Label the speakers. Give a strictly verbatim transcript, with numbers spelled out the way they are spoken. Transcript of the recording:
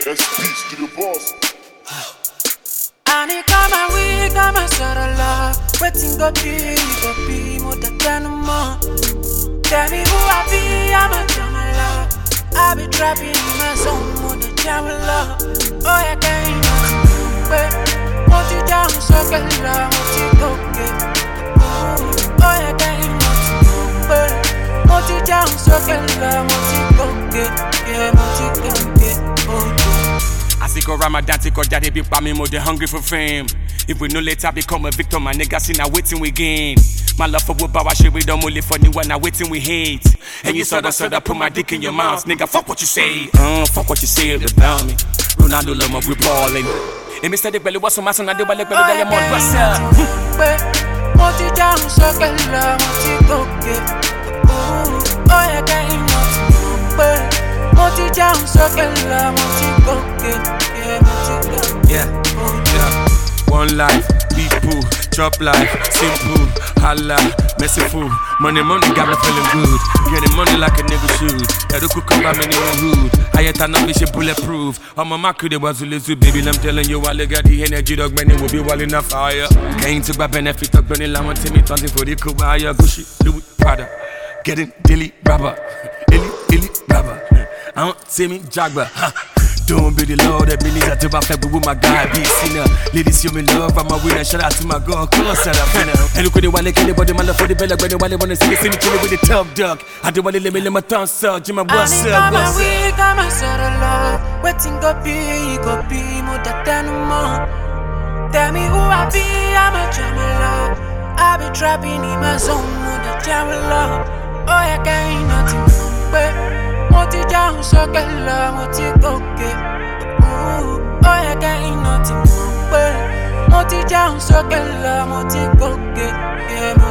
Speaker 1: peace to the boss.
Speaker 2: I need come and we come and settle love. Waiting go be, go be more than more. Tell me who I be, I'm a drama love. I be trapping in my zone more than drama love. Oh yeah, can't wait. Want you down, so get love, want you go get. Oh yeah, can't wait. Want you down, so get love, want you go get. Yeah, want you go get. Oh.
Speaker 3: I see go Ramadan, take go daddy be by me more than hungry for fame. If we know later become a victim, my niggas see now waiting we gain. My love for what I shit we don't only for new one now waiting we hate. And you saw that so that put my dick in your mouth, nigga. Fuck what you say, uh, fuck what you say about me. Ronaldo love my we balling. And Mister Dick belly was some mass and I do like belly diamond. What's up?
Speaker 2: Want you down, so get love, want you go get. Oh yeah, can't not. Want you down, so get love, want you go get. Yeah, want you go get.
Speaker 3: Yeah, yeah. One life, people, chop life, simple, holla, merciful. Money, money got me feeling good. Getting money like a nigga should. Edu could come by me in the hood. I yet an ambition bulletproof. I'm a mark they was little baby. I'm telling you, I got the energy dog man, will be wall in a fire. Can't to grab benefit of burning lamb to me, something for the Kubaya, Gucci, Louis Prada. Getting dilly rubber, illy, illy rubber. I don't see me jagger, huh? Don't be the Lord that me needs to my family with my guy, be sinner. Ladies, you me love, I'm a winner. Shout out to my girl, close that up, winner. And look at the one like anybody, man, for the bella, when they wanna see me, see me killing with the top dog. I don't wanna let me let my tongue suck, Jim, what's up, what's up?
Speaker 2: We come and settle love. Waiting go be, go be more than more. Tell me who I be, I'm a drama love. I be trapping in my zone more than drama love. Oh, yeah, can't nothing but. Want you down, so get love, want you go get. Ooh, oh yeah, can't nothing but. Want you down, so get love, want you go get. Yeah,